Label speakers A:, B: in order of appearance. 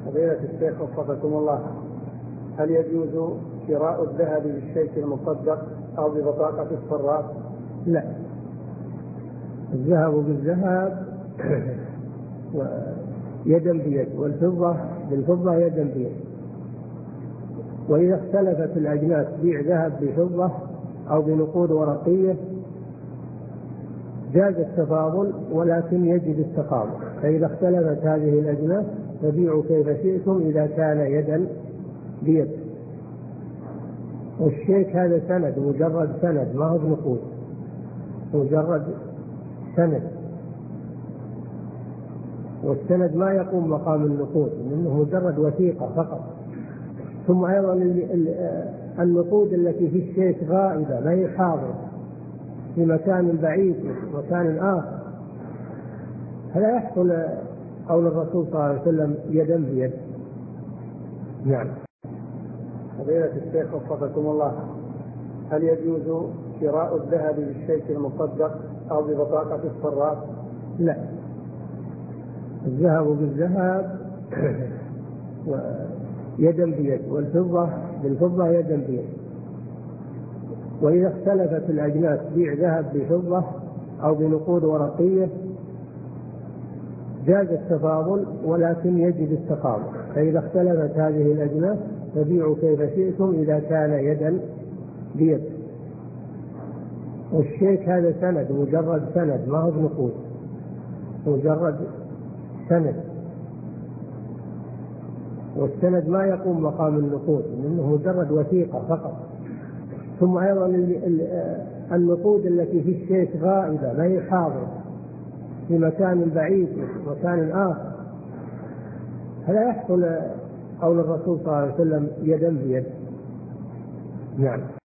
A: فضيلة الشيخ وفقكم الله، هل يجوز شراء الذهب بالشيك المصدق أو ببطاقة الصراف؟
B: لا، الذهب بالذهب يدا بيد، والفضة بالفضة يدا بيد. وإذا اختلفت الأجناس بيع ذهب بفضة أو بنقود ورقية جاز التفاضل، ولكن يجب التقابل. فإذا اختلفت هذه الأجناس فبيعوا كيف شئتم إذا كان يدا بيد. والشيك هذا سند، مجرد سند، ما هو بنقود، مجرد سند، والسند ما يقوم مقام النقود لأنه مجرد وثيقة فقط. ثم أيضا النقود التي في الشيك غائبة، ما هي حاضرة، في مكان بعيد مكان آخر، هذا يحصل قول الرسول صلى الله عليه وسلم يدا بيد. نعم.
A: فضيلة الشيخ وفقكم الله، هل يجوز شراء الذهب بالشيك المصدق أو ببطاقة الصراف؟
B: لا، الذهب بالذهب يدا بيد، والفضة بالفضة يدا بيد. وإذا اختلفت الأجناس بيع ذهب بفضة أو بنقود ورقية جاز التفاضل، ولكن يجب التقابل. فإذا اختلفت هذه الأجناس فبيعوا كيف شئتم إذا كان يدا بيد. والشيك هذا سند، مجرد سند، ما هو بنقود، مجرد سند، والسند ما يقوم مقام النقود لأنه مجرد وثيقة فقط. ثم أيضا النقود التي في الشيك غائبة، ما هي حاضرة، في مكان بعيد مكان آخر، هذا يحصل قول الرسول صلى الله عليه وسلم يدا بيد. نعم.